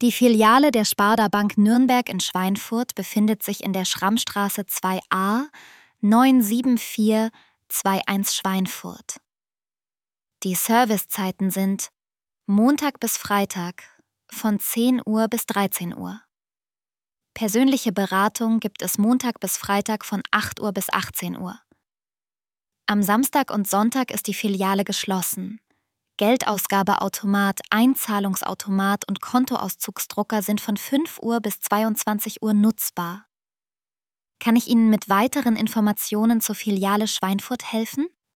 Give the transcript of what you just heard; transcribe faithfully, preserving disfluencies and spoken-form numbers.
Die Filiale der Sparda Bank Nürnberg in Schweinfurt befindet sich in der Schrammstraße zwei a neun sieben vier zwei eins Schweinfurt. Die Servicezeiten sind Montag bis Freitag von zehn Uhr bis dreizehn Uhr. Persönliche Beratung gibt es Montag bis Freitag von acht Uhr bis achtzehn Uhr. Am Samstag und Sonntag ist die Filiale geschlossen. Geldausgabeautomat, Einzahlungsautomat und Kontoauszugsdrucker sind von fünf Uhr bis zweiundzwanzig Uhr nutzbar. Kann ich Ihnen mit weiteren Informationen zur Filiale Schweinfurt helfen?